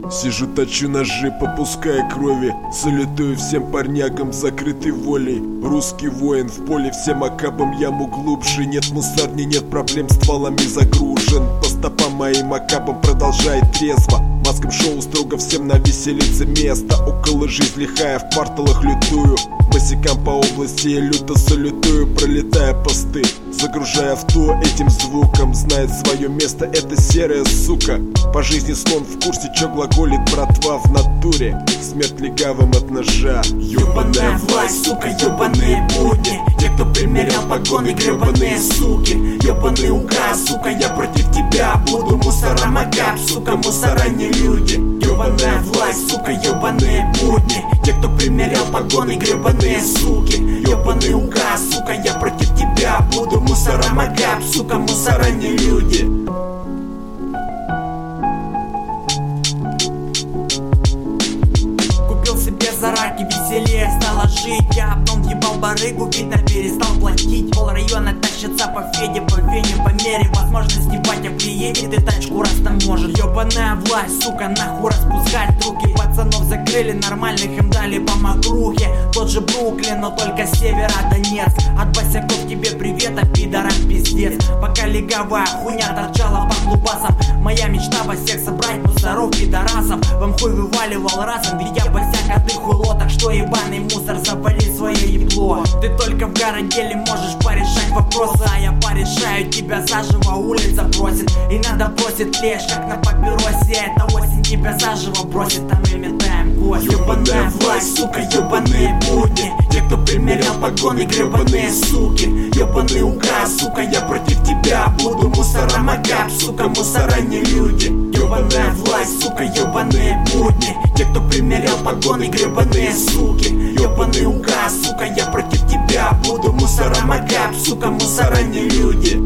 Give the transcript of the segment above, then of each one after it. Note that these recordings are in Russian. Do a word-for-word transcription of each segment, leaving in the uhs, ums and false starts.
Сижу, точу ножи, попуская крови. Салютую всем парнягам закрытой волей. Русский воин в поле, всем акабам яму глубже. Нет мусарни, нет проблем, стволами загружен. По стопам моим акабам продолжает трезво. Маском шоу строго всем на веселице место. Около жизни лихая, в порталах лютую. Босикам по области я люто салютую, пролетая посты, загружая авто этим звуком. Знает свое место эта серая сука. По жизни слон в курсе, чё глаголит братва в натуре. Смерть легавым от ножа. Ёбаная власть, сука, ёбаные будни. Те, кто примерял погоны, гребаные суки. Ёбаный указ, сука, я против тебя буду. Мусора макап, сука, мусора не люди. Ёбаная власть, сука, ёбаные будни. Те, кто примерял погоны, гребаные суки. Ёбаный указ, сука, я против тебя буду. Мусора макап, сука, мусора не люди. Зараки веселее стало жить. Я обном ебал барыгу, видно перестал платить. Пол района тащится по Феде, по Вене. По мере возможности батя приедет и тачку раз там может. Ёбаная власть, сука, нахуй распускать руки. Пацанов закрыли, нормальных им дали по макрухе. Тот же Бруклин, но только с севера Донецк. От босяков тебе привет, а пидорам пиздец. Пока легавая хуйня торчала по клубасам, моя мечта во всех собрать мусоров пидорасов. Вам хуй вываливал разом, ведь я босяк от их улоток. Что ебаный мусор, завали свое ебло. Ты только в городеле можешь порешать вопросы, а я порешаю тебя заживо, улица бросит. И надо бросить лишь, как на папиросе. Это осень тебя заживо бросит, а мы метаем кость. Ёбаная власть, сука, ёбаные будни. Те, кто примерял погоны, гребаные суки. Ёбаный указ, сука, я против тебя буду. Мусора макап, сука, мусора не люди. Ёбаная власть, сука, ёбаные будни. Те, кто примерял погоны, гребаные суки. Ёбаный указ, сука, я против тебя буду. Мусора макап, сука, мусора не люди.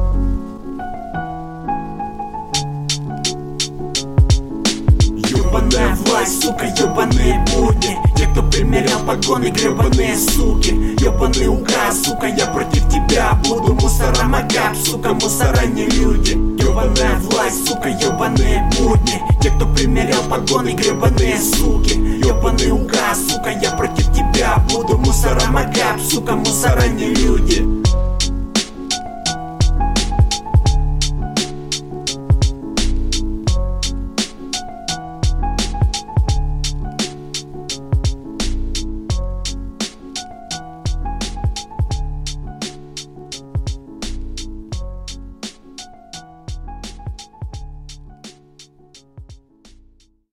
Ёбаная власть, сука, ёбаные будни. Те, кто примерял погоны, гребаные суки. Ёбаный указ, сука, я против тебя буду. Мусора макап, сука, мусора не люди. Ёбаная власть, сука, ёбаные будни. Те, кто примерял погоны, гребаные суки. Ёбаный указ, сука, я против тебя буду. Мусора макап, сука, мусора не люди.